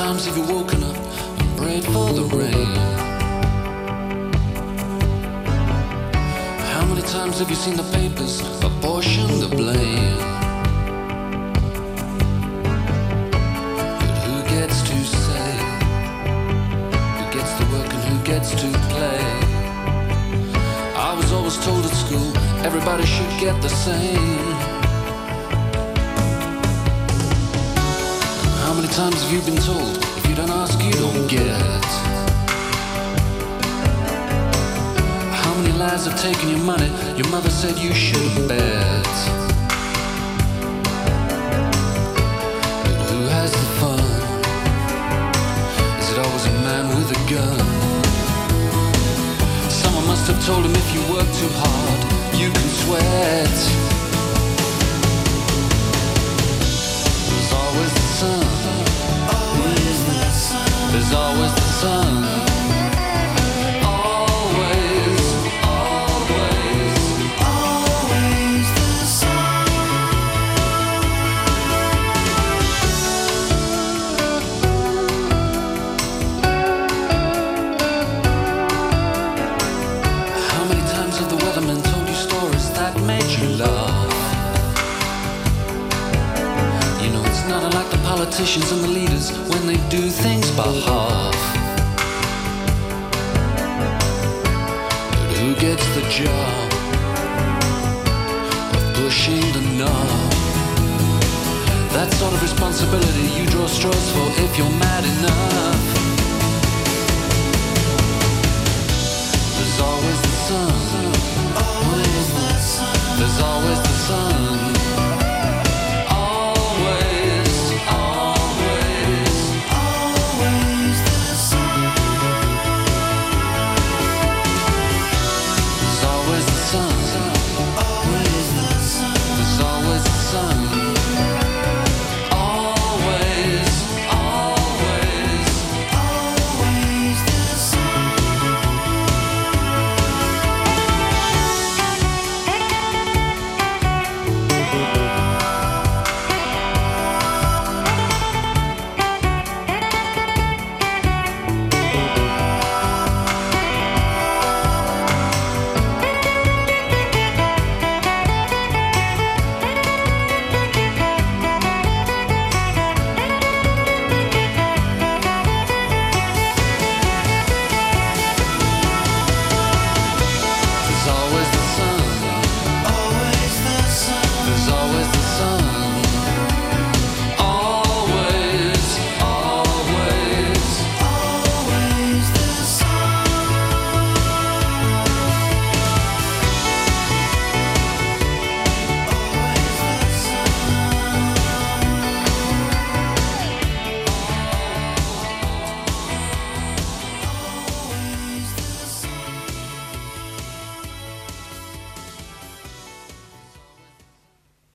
times have you woken up and prayed for the rain? How many times have you seen the papers apportion the blame? But who gets to say? Who gets to work and who gets to play? I was always told at school everybody should get the same. And how many times have you been told if you don't ask you don't get? How many lies have taken your money your mother said you shouldn't bet? But who has the fun? Is it always a man with a gun? Someone must have told him if you work too hard you can sweat. There's always the sun. Always the sun. There's always the sun. Politicians and the leaders when they do things by half. But who gets the job of pushing the knob? That sort of responsibility you draw straws for if you're mad enough. There's always the sun. Always the sun. There's always the sun. There's always the sun.